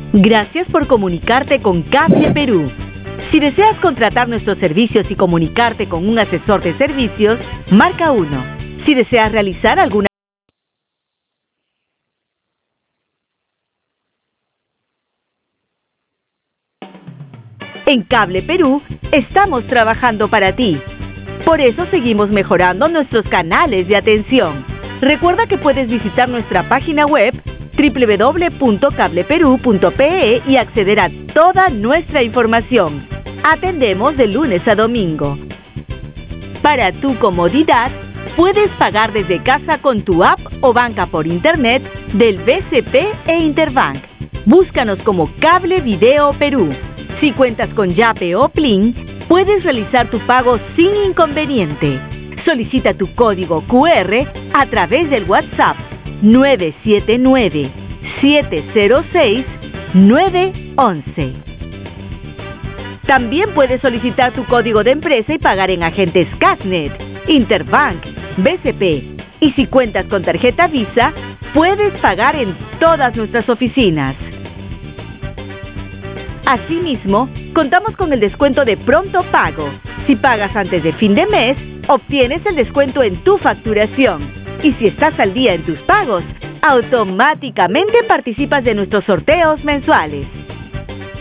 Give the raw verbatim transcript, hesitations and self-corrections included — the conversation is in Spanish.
Gracias por comunicarte con Cable Perú. Si deseas contratar nuestros servicios y comunicarte con un asesor de servicios, marca uno. Si deseas realizar alguna En Cable Perú estamos trabajando para ti. Por eso seguimos mejorando nuestros canales de atención. Recuerda que puedes visitar nuestra página web doble u doble u doble u punto cable perú punto pe e y acceder a toda nuestra información. Atendemos de lunes a domingo. Para tu comodidad, puedes pagar desde casa con tu app o banca por internet del B C P e Interbank. Búscanos como Cable Video Perú. Si cuentas con Yape o Plin, puedes realizar tu pago sin inconveniente. Solicita tu código cu erre a través del WhatsApp nueve siete nueve, siete cero seis, nueve once. También puedes solicitar tu código de empresa y pagar en agentes Casnet, Interbank, B C P. Y si cuentas con tarjeta Visa, puedes pagar en todas nuestras oficinas. Asimismo, contamos con el descuento de pronto pago. Si pagas antes de fin de mes, obtienes el descuento en tu facturación. Y si estás al día en tus pagos, automáticamente participas de nuestros sorteos mensuales.